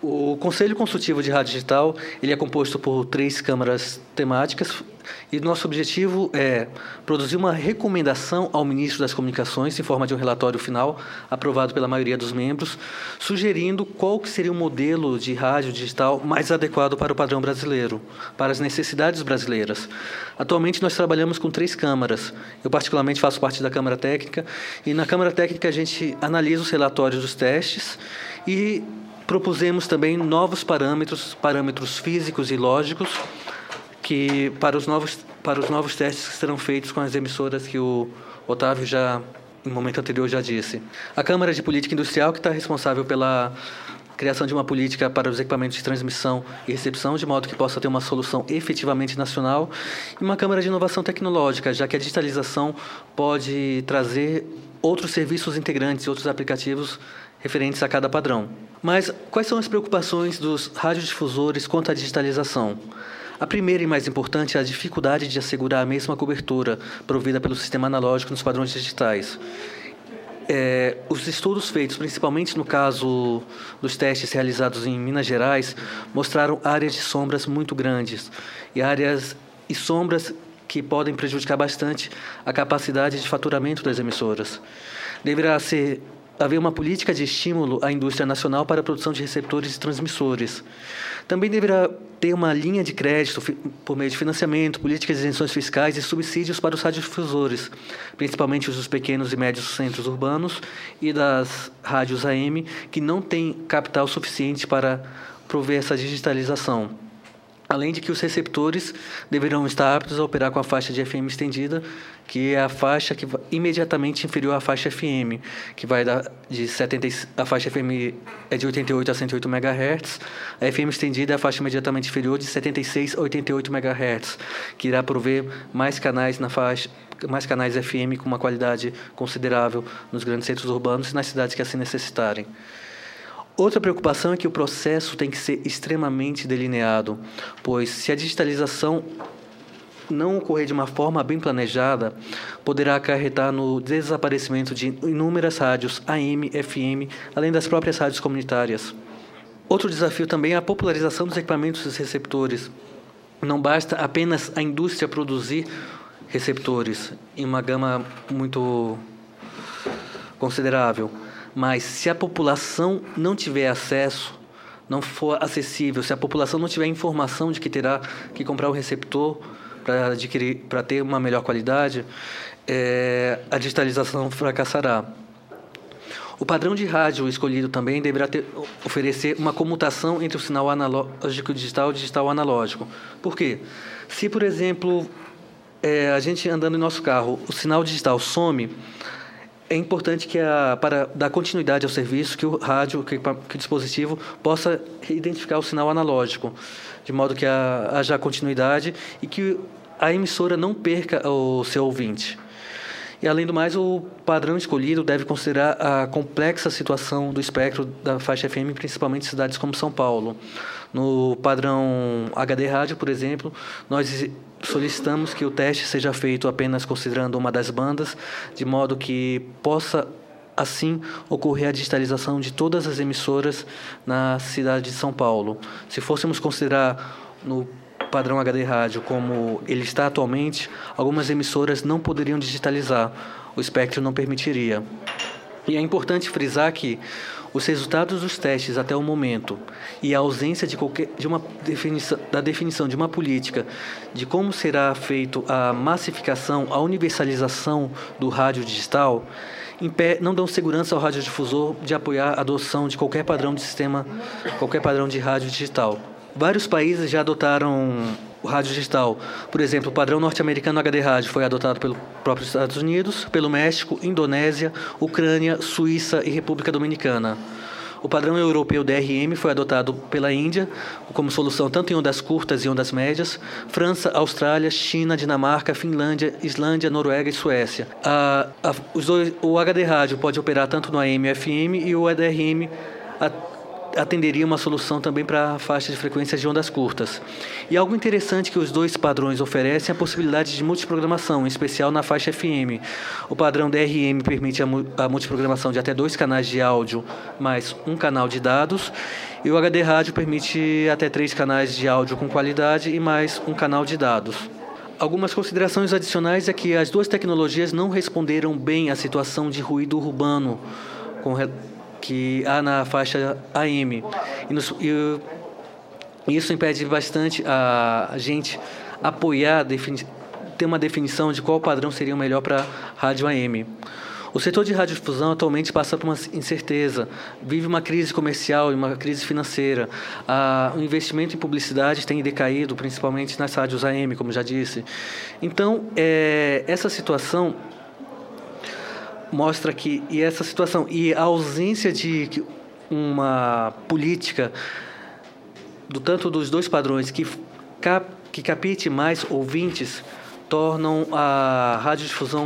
O Conselho Consultivo de Rádio Digital ele é composto por 3 câmaras temáticas e nosso objetivo é produzir uma recomendação ao Ministro das Comunicações em forma de um relatório final aprovado pela maioria dos membros, sugerindo qual que seria o modelo de rádio digital mais adequado para o padrão brasileiro, para as necessidades brasileiras. Atualmente nós trabalhamos com 3 câmaras. Eu particularmente faço parte da Câmara Técnica e na Câmara Técnica a gente analisa os relatórios dos testes e propusemos também novos parâmetros físicos e lógicos que para os novos testes que serão feitos com as emissoras que o Otávio já, no momento anterior, já disse. A Câmara de Política Industrial, que está responsável pela criação de uma política para os equipamentos de transmissão e recepção, de modo que possa ter uma solução efetivamente nacional, e uma Câmara de Inovação Tecnológica, já que a digitalização pode trazer outros serviços integrantes e outros aplicativos referentes a cada padrão. Mas quais são as preocupações dos radiodifusores quanto à digitalização? A primeira e mais importante é a dificuldade de assegurar a mesma cobertura provida pelo sistema analógico nos padrões digitais. Os estudos feitos, principalmente no caso dos testes realizados em Minas Gerais, mostraram áreas de sombras muito grandes e sombras que podem prejudicar bastante a capacidade de faturamento das emissoras. Deverá haver uma política de estímulo à indústria nacional para a produção de receptores e transmissores. Também deverá ter uma linha de crédito por meio de financiamento, políticas de isenções fiscais e subsídios para os radiodifusores, principalmente os dos pequenos e médios centros urbanos e das rádios AM, que não têm capital suficiente para prover essa digitalização. Além de que os receptores deverão estar aptos a operar com a faixa de FM estendida, que é a faixa que imediatamente inferior à faixa FM, que vai de 70, a faixa FM é de 88 a 108 MHz, a FM estendida é a faixa imediatamente inferior de 76 a 88 MHz, que irá prover mais canais FM com uma qualidade considerável nos grandes centros urbanos e nas cidades que assim necessitarem. Outra preocupação é que o processo tem que ser extremamente delineado, pois se a digitalização não ocorrer de uma forma bem planejada, poderá acarretar no desaparecimento de inúmeras rádios AM, FM, além das próprias rádios comunitárias. Outro desafio também é a popularização dos equipamentos dos receptores. Não basta apenas a indústria produzir receptores em uma gama muito considerável. Mas se a população não tiver acesso, não for acessível, se a população não tiver informação de que terá que comprar o receptor para ter uma melhor qualidade, a digitalização fracassará. O padrão de rádio escolhido também deverá oferecer uma comutação entre o sinal analógico digital e o digital analógico. Por quê? Se, por exemplo, a gente andando em nosso carro, o sinal digital some, é importante que, para dar continuidade ao serviço, que o rádio, que o dispositivo possa identificar o sinal analógico, de modo que haja continuidade e que a emissora não perca o seu ouvinte. E, além do mais, o padrão escolhido deve considerar a complexa situação do espectro da faixa FM, principalmente em cidades como São Paulo. No padrão HD rádio, por exemplo, nós solicitamos que o teste seja feito apenas considerando uma das bandas, de modo que possa, assim, ocorrer a digitalização de todas as emissoras na cidade de São Paulo. Se fôssemos considerar no padrão HD rádio como ele está atualmente, algumas emissoras não poderiam digitalizar, o espectro não permitiria. E é importante frisar que os resultados dos testes até o momento e a ausência da definição de uma política de como será feito a massificação, a universalização do rádio digital, não dão segurança ao radiodifusor de apoiar a adoção de qualquer padrão de sistema, qualquer padrão de rádio digital. Vários países já adotaram o rádio digital. Por exemplo, o padrão norte-americano HD rádio foi adotado pelo próprio Estados Unidos, pelo México, Indonésia, Ucrânia, Suíça e República Dominicana. O padrão europeu DRM foi adotado pela Índia como solução tanto em ondas curtas e ondas médias, França, Austrália, China, Dinamarca, Finlândia, Islândia, Noruega e Suécia. O HD rádio pode operar tanto no AM e FM e o DRM atenderia uma solução também para a faixa de frequências de ondas curtas. E algo interessante que os dois padrões oferecem é a possibilidade de multiprogramação, em especial na faixa FM. O padrão DRM permite a multiprogramação de até 2 canais de áudio mais um canal de dados, E o HD Rádio permite até 3 canais de áudio com qualidade e mais um canal de dados. Algumas considerações adicionais é que as duas tecnologias não responderam bem à situação de ruído urbano que há na faixa AM. E isso impede bastante a gente apoiar, ter uma definição de qual padrão seria o melhor para rádio AM. O setor de radiodifusão atualmente passa por uma incerteza, vive uma crise comercial e uma crise financeira. O investimento em publicidade tem decaído, principalmente nas rádios AM, como já disse. Então, essa situação mostra que essa situação e a ausência de uma política tanto dos dois padrões que capte mais ouvintes tornam a radiodifusão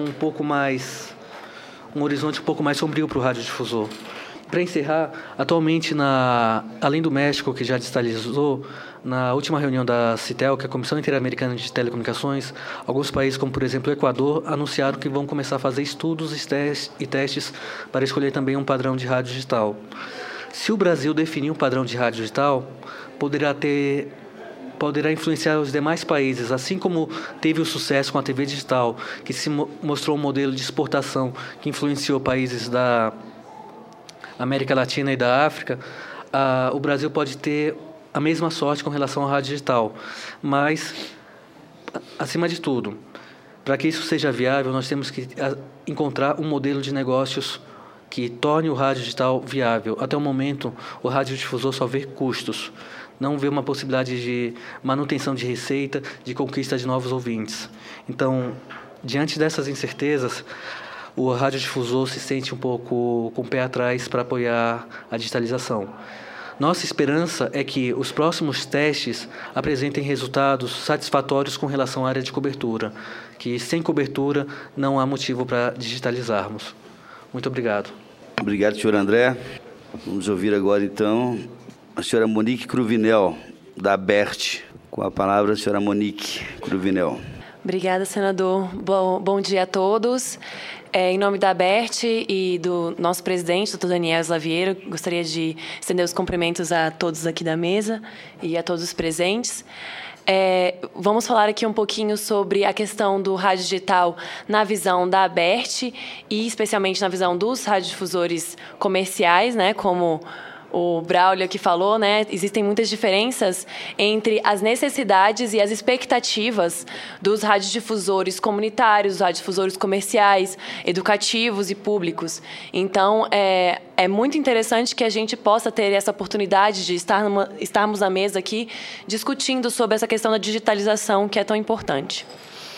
um horizonte um pouco mais sombrio para o radiodifusor. Para encerrar, atualmente, além do México, que já digitalizou, na última reunião da CITEL, que é a Comissão Interamericana de Telecomunicações, alguns países, como por exemplo o Equador, anunciaram que vão começar a fazer estudos e testes para escolher também um padrão de rádio digital. Se o Brasil definir um padrão de rádio digital, poderá influenciar os demais países, assim como teve o sucesso com a TV digital, que se mostrou um modelo de exportação que influenciou países da América Latina e da África. O Brasil pode ter a mesma sorte com relação ao rádio digital, mas, acima de tudo, para que isso seja viável, nós temos que encontrar um modelo de negócios que torne o rádio digital viável. Até o momento, o radiodifusor só vê custos, não vê uma possibilidade de manutenção de receita, de conquista de novos ouvintes. Então, diante dessas incertezas, o radiodifusor se sente um pouco com o pé atrás para apoiar a digitalização. Nossa esperança é que os próximos testes apresentem resultados satisfatórios com relação à área de cobertura, que sem cobertura não há motivo para digitalizarmos. Muito obrigado. Obrigado, senhor André. Vamos ouvir agora, então, a senhora Monique Cruvinel, da ABERT. Com a palavra, a senhora Monique Cruvinel. Obrigada, senador. Bom dia a todos. Em nome da ABERT e do nosso presidente, doutor Daniel Slaviero, gostaria de estender os cumprimentos a todos aqui da mesa e a todos os presentes. Vamos falar aqui um pouquinho sobre a questão do rádio digital na visão da ABERT e especialmente na visão dos radiodifusores comerciais, né, como o Braulio aqui falou, né, existem muitas diferenças entre as necessidades e as expectativas dos radiodifusores comunitários, dos radiodifusores comerciais, educativos e públicos. Então, é muito interessante que a gente possa ter essa oportunidade de estarmos na mesa aqui discutindo sobre essa questão da digitalização que é tão importante.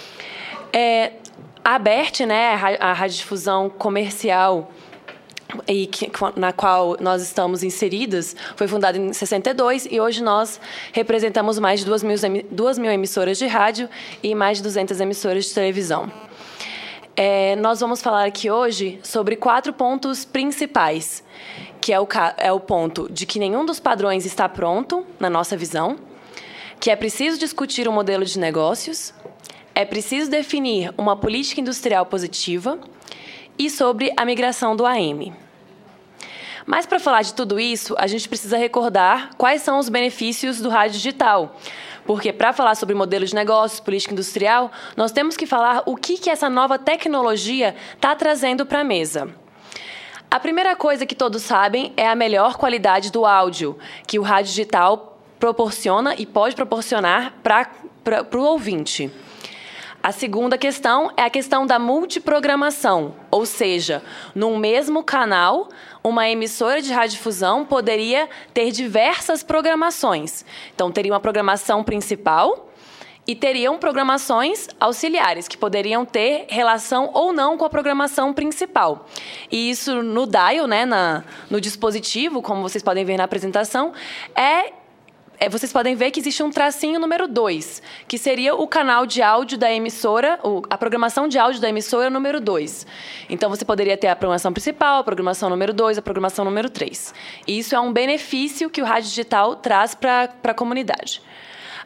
A ABERT, né, a radiodifusão comercial, na qual nós estamos inseridas, foi fundada em 62 e hoje nós representamos mais de 2 mil emissoras de rádio e mais de 200 emissoras de televisão. Nós vamos falar aqui hoje sobre 4 pontos principais, que é o ponto de que nenhum dos padrões está pronto, na nossa visão, que é preciso discutir um modelo de negócios, é preciso definir uma política industrial positiva e sobre a migração do AM. Mas, para falar de tudo isso, a gente precisa recordar quais são os benefícios do rádio digital. Porque, para falar sobre modelo de negócios, política industrial, nós temos que falar o que essa nova tecnologia está trazendo para a mesa. A primeira coisa que todos sabem é a melhor qualidade do áudio, que o rádio digital proporciona e pode proporcionar para o ouvinte. A segunda questão é a questão da multiprogramação, ou seja, num mesmo canal, uma emissora de radiodifusão poderia ter diversas programações. Então, teria uma programação principal e teriam programações auxiliares, que poderiam ter relação ou não com a programação principal. E isso no dial, né, no dispositivo, como vocês podem ver na apresentação, vocês podem ver que existe um tracinho número 2, que seria o canal de áudio da emissora, a programação de áudio da emissora número 2. Então, você poderia ter a programação principal, a programação número 2, a programação número 3. E isso é um benefício que o rádio digital traz para a comunidade.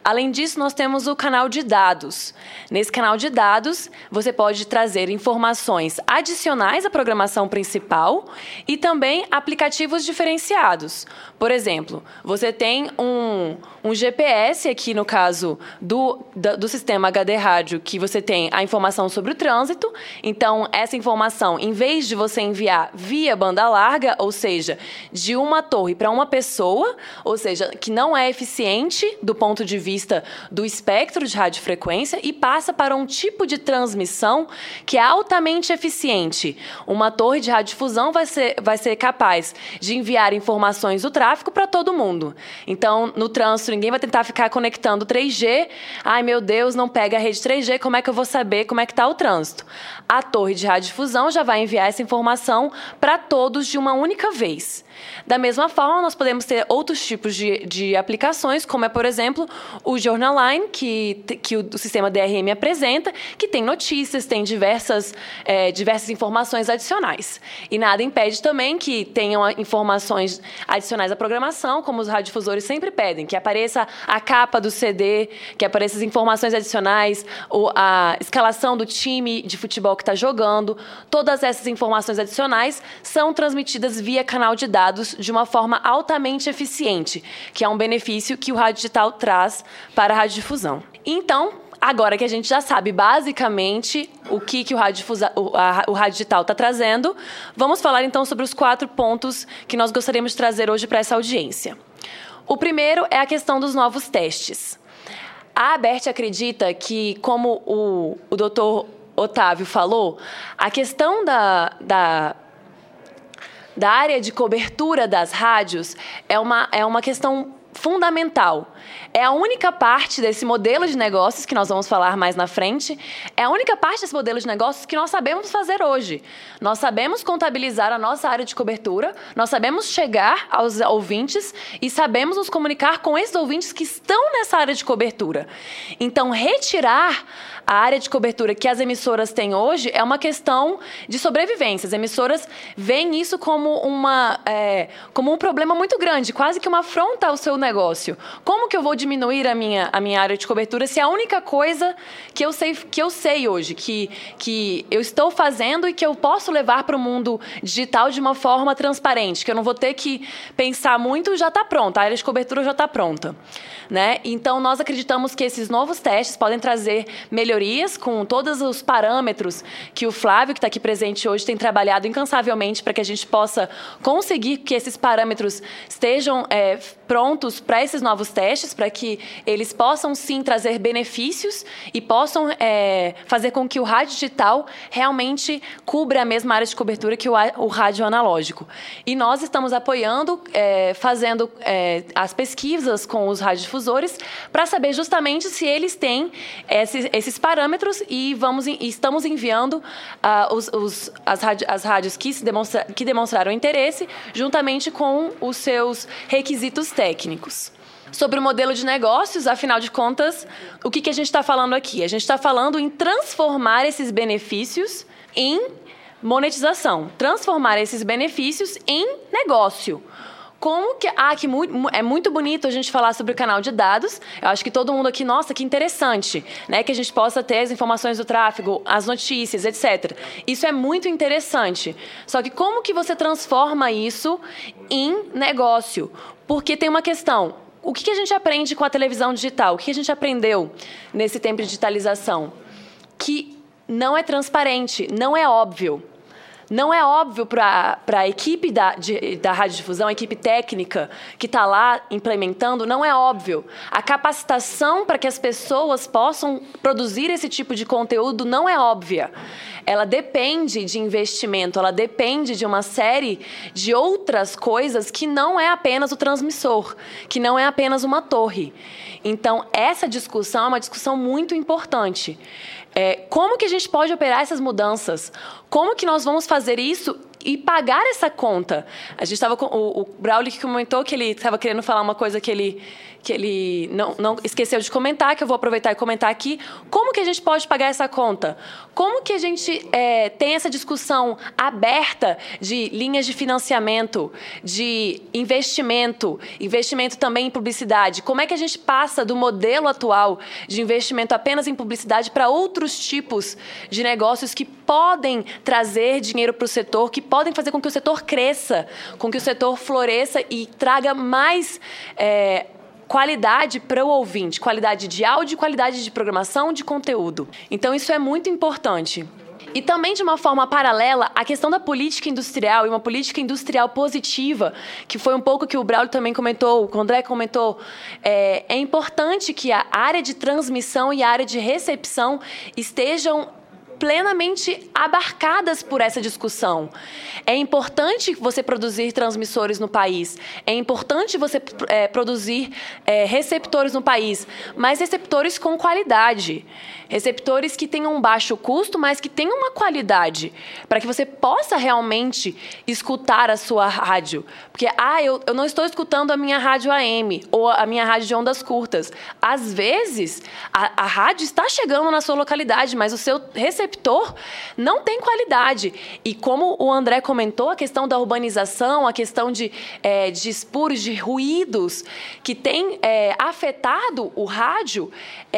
Além disso, nós temos o canal de dados. Nesse canal de dados, você pode trazer informações adicionais à programação principal e também aplicativos diferenciados. Por exemplo, você tem um GPS aqui, no caso do sistema HD Rádio, que você tem a informação sobre o trânsito. Então, essa informação, em vez de você enviar via banda larga, ou seja, de uma torre para uma pessoa, ou seja, que não é eficiente do ponto de vista do espectro de radiofrequência, e passa para um tipo de transmissão que é altamente eficiente. Uma torre de radiodifusão vai ser capaz de enviar informações do tráfego para todo mundo. Então, no trânsito, ninguém vai tentar ficar conectando 3G. Ai, meu Deus, não pega a rede 3G, como é que eu vou saber como é que está o trânsito? A torre de radiodifusão já vai enviar essa informação para todos de uma única vez. Da mesma forma, nós podemos ter outros tipos de aplicações, como é, por exemplo, o Journal Line, que o sistema DRM apresenta, que tem notícias, tem diversas informações adicionais. E nada impede também que tenham informações adicionais à programação, como os radiodifusores sempre pedem, que apareça a capa do CD, que apareçam as informações adicionais, a escalação do time de futebol que está jogando. Todas essas informações adicionais são transmitidas via canal de dados de uma forma altamente eficiente, que é um benefício que o rádio digital traz para a radiodifusão. Então, agora que a gente já sabe basicamente o que o rádio digital está trazendo, vamos falar então sobre os 4 pontos que nós gostaríamos de trazer hoje para essa audiência. O primeiro é a questão dos novos testes. A ABERT acredita que, como o doutor Otávio falou, a questão da área de cobertura das rádios é uma questão fundamental. É a única parte desse modelo de negócios, que nós vamos falar mais na frente, é a única parte desse modelo de negócios que nós sabemos fazer hoje. Nós sabemos contabilizar a nossa área de cobertura, nós sabemos chegar aos ouvintes e sabemos nos comunicar com esses ouvintes que estão nessa área de cobertura. Então, retirar a área de cobertura que as emissoras têm hoje é uma questão de sobrevivência. As emissoras veem isso como um problema muito grande, quase que uma afronta ao seu negócio. Como que eu vou diminuir a minha área de cobertura se a única coisa que eu sei hoje, que eu estou fazendo e que eu posso levar para o mundo digital de uma forma transparente, que eu não vou ter que pensar muito, já está pronta, a área de cobertura já está pronta, né? Então, nós acreditamos que esses novos testes podem trazer melhorias com todos os parâmetros que o Flávio, que está aqui presente hoje, tem trabalhado incansavelmente para que a gente possa conseguir que esses parâmetros estejam prontos para esses novos testes, para que eles possam, sim, trazer benefícios e possam fazer com que o rádio digital realmente cubra a mesma área de cobertura que o rádio analógico. E nós estamos apoiando, fazendo as pesquisas com os radiodifusores para saber justamente se eles têm esses parâmetros e estamos enviando as rádios que demonstraram interesse juntamente com os seus requisitos técnicos. Sobre o modelo de negócios, afinal de contas, o que a gente está falando aqui? A gente está falando em transformar esses benefícios em monetização, transformar esses benefícios em negócio. Como que... é muito bonito a gente falar sobre o canal de dados. Eu acho que todo mundo aqui, nossa, que interessante, né? Que a gente possa ter as informações do tráfego, as notícias, etc. Isso é muito interessante. Só que como que você transforma isso em negócio? Porque tem uma questão. O que a gente aprende com a televisão digital? O que a gente aprendeu nesse tempo de digitalização? Que não é transparente, não é óbvio. Não é óbvio para a equipe da radiodifusão, a equipe técnica que está lá implementando, não é óbvio. A capacitação para que as pessoas possam produzir esse tipo de conteúdo não é óbvia. Ela depende de investimento, ela depende de uma série de outras coisas que não é apenas o transmissor, que não é apenas uma torre. Então, essa discussão é uma discussão muito importante. Como que a gente pode operar essas mudanças? Como que nós vamos fazer isso e pagar essa conta. A gente estava com o Braulio, que comentou que ele estava querendo falar uma coisa que ele não esqueceu de comentar, que eu vou aproveitar e comentar aqui. Como que a gente pode pagar essa conta? Como que a gente tem essa discussão aberta de linhas de financiamento, de investimento também em publicidade? Como é que a gente passa do modelo atual de investimento apenas em publicidade para outros tipos de negócios que podem trazer dinheiro para o setor, que podem fazer com que o setor cresça, com que o setor floresça e traga mais qualidade para o ouvinte, qualidade de áudio, qualidade de programação, de conteúdo. Então, isso é muito importante. E também, de uma forma paralela, a questão da política industrial, e uma política industrial positiva, que foi um pouco que o Braulio também comentou, o André comentou, é importante que a área de transmissão e a área de recepção estejam plenamente abarcadas por essa discussão. É importante você produzir transmissores no país, é importante você produzir receptores no país, mas receptores com qualidade, receptores que tenham um baixo custo, mas que tenham uma qualidade, para que você possa realmente escutar a sua rádio. Porque, eu não estou escutando a minha rádio AM ou a minha rádio de ondas curtas. Às vezes, a rádio está chegando na sua localidade, mas o seu receptor não tem qualidade. E como o André comentou, a questão da urbanização, a questão de espúrios, de ruídos que tem afetado o rádio,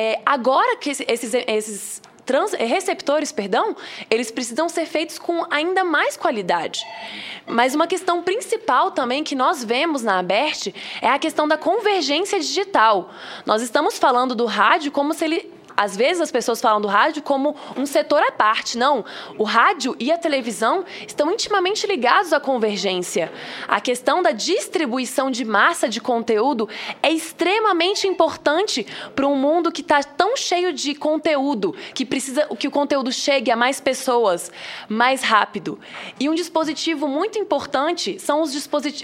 agora que esses receptores, eles precisam ser feitos com ainda mais qualidade. Mas uma questão principal também que nós vemos na ABERT é a questão da convergência digital. Nós estamos falando do rádio como se ele... Às vezes as pessoas falam do rádio como um setor à parte. Não, o rádio e a televisão estão intimamente ligados à convergência. A questão da distribuição de massa de conteúdo é extremamente importante para um mundo que está tão cheio de conteúdo, que precisa que o conteúdo chegue a mais pessoas mais rápido. E um dispositivo muito importante são os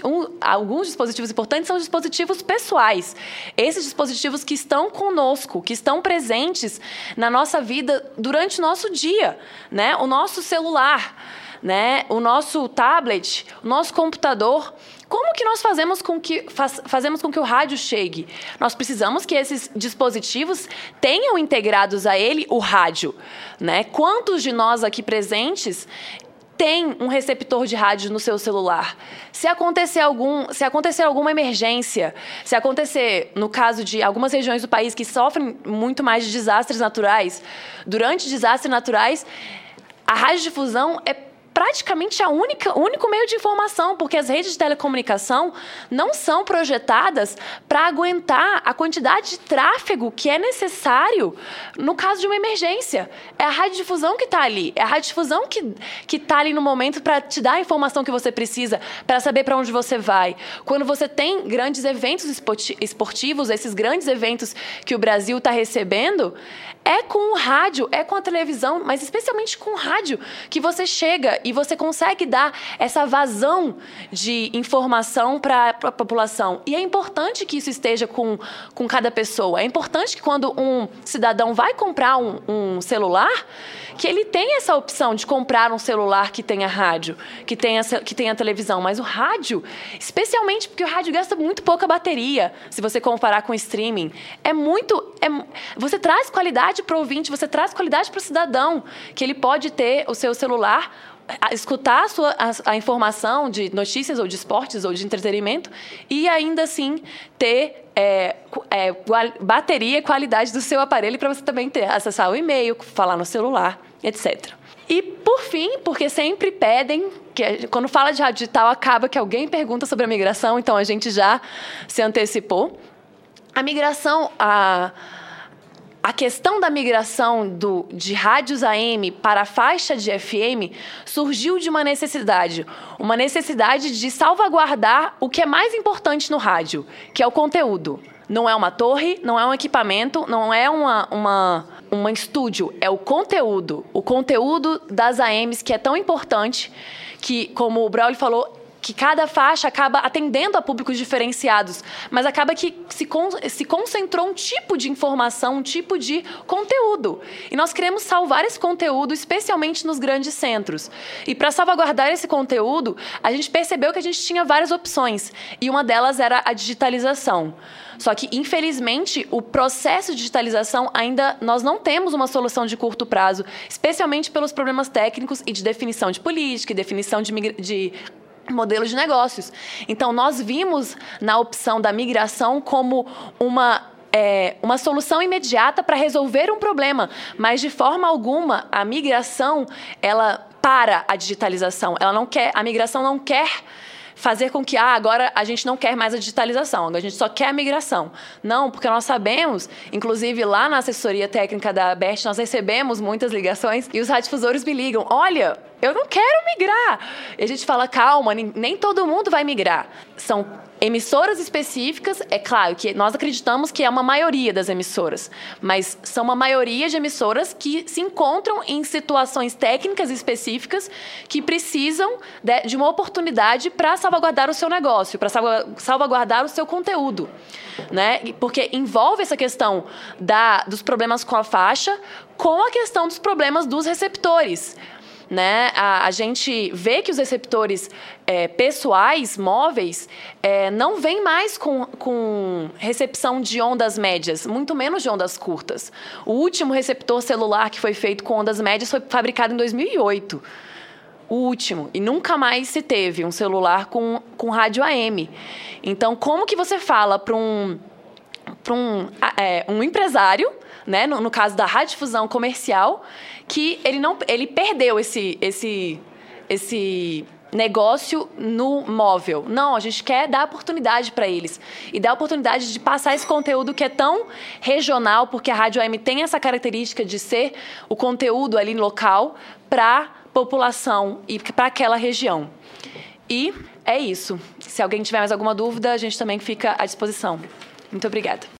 alguns dispositivos importantes são os dispositivos pessoais. Esses dispositivos que estão conosco, que estão presentes na nossa vida durante o nosso dia, né? O nosso celular, né? O nosso tablet, o nosso computador. Como que nós fazemos com que o rádio chegue? Nós precisamos que esses dispositivos tenham integrados a ele o rádio, né? Quantos de nós aqui presentes tem um receptor de rádio no seu celular? Se acontecer alguma emergência, se acontecer, no caso de algumas regiões do país que sofrem muito mais de desastres naturais, durante desastres naturais, a radiodifusão é praticamente o único meio de informação, porque as redes de telecomunicação não são projetadas para aguentar a quantidade de tráfego que é necessário no caso de uma emergência. É a radiodifusão que está ali, é a radiodifusão que está ali no momento para te dar a informação que você precisa, para saber para onde você vai. Quando você tem grandes eventos esportivos, esses grandes eventos que o Brasil está recebendo, é com o rádio, é com a televisão, mas especialmente com o rádio, que você chega e você consegue dar essa vazão de informação para a população. E é importante que isso esteja com cada pessoa. É importante que quando um cidadão vai comprar um celular, que ele tenha essa opção de comprar um celular que tenha rádio, que tenha televisão. Mas o rádio, especialmente porque o rádio gasta muito pouca bateria, se você comparar com o streaming, você traz qualidade para o ouvinte, você traz qualidade para o cidadão, que ele pode ter o seu celular, escutar a informação de notícias ou de esportes ou de entretenimento e ainda assim ter bateria e qualidade do seu aparelho para você também acessar o e-mail, falar no celular, etc. E, por fim, porque sempre pedem, que quando fala de rádio digital acaba que alguém pergunta sobre a migração, então a gente já se antecipou. A migração, a questão da migração de rádios AM para a faixa de FM surgiu de uma necessidade de salvaguardar o que é mais importante no rádio, que é o conteúdo. Não é uma torre, não é um equipamento, não é um estúdio, é o conteúdo das AMs, que é tão importante que, como o Braulio falou, que cada faixa acaba atendendo a públicos diferenciados, mas acaba que se concentrou um tipo de informação, um tipo de conteúdo. E nós queremos salvar esse conteúdo, especialmente nos grandes centros. E para salvaguardar esse conteúdo, a gente percebeu que a gente tinha várias opções, e uma delas era a digitalização. Só que, infelizmente, o processo de digitalização ainda nós não temos uma solução de curto prazo, especialmente pelos problemas técnicos e de definição de política e definição de modelos de negócios. Então, nós vimos na opção da migração como uma solução imediata para resolver um problema, mas de forma alguma a migração ela para a digitalização. A migração não quer fazer com que agora a gente não quer mais a digitalização, agora a gente só quer a migração. Não, porque nós sabemos, inclusive lá na assessoria técnica da BERT, nós recebemos muitas ligações e os radiodifusores me ligam, olha, eu não quero migrar. E a gente fala, calma, nem todo mundo vai migrar. São emissoras específicas, é claro que nós acreditamos que é uma maioria das emissoras, mas são uma maioria de emissoras que se encontram em situações técnicas específicas que precisam de uma oportunidade para salvaguardar o seu negócio, para salvaguardar o seu conteúdo, né? Porque envolve essa questão dos problemas com a faixa com a questão dos problemas dos receptores. Né? A gente vê que os receptores pessoais, móveis, não vêm mais com recepção de ondas médias, muito menos de ondas curtas. O último receptor celular que foi feito com ondas médias foi fabricado em 2008. O último. E nunca mais se teve um celular com rádio AM. Então, como que você fala para um empresário, né, no caso da radiodifusão comercial, que ele perdeu esse negócio no móvel? Não, a gente quer dar oportunidade para eles e dar a oportunidade de passar esse conteúdo que é tão regional, porque a Rádio AM tem essa característica de ser o conteúdo ali local para a população e para aquela região. E é isso. Se alguém tiver mais alguma dúvida, a gente também fica à disposição. Muito obrigada.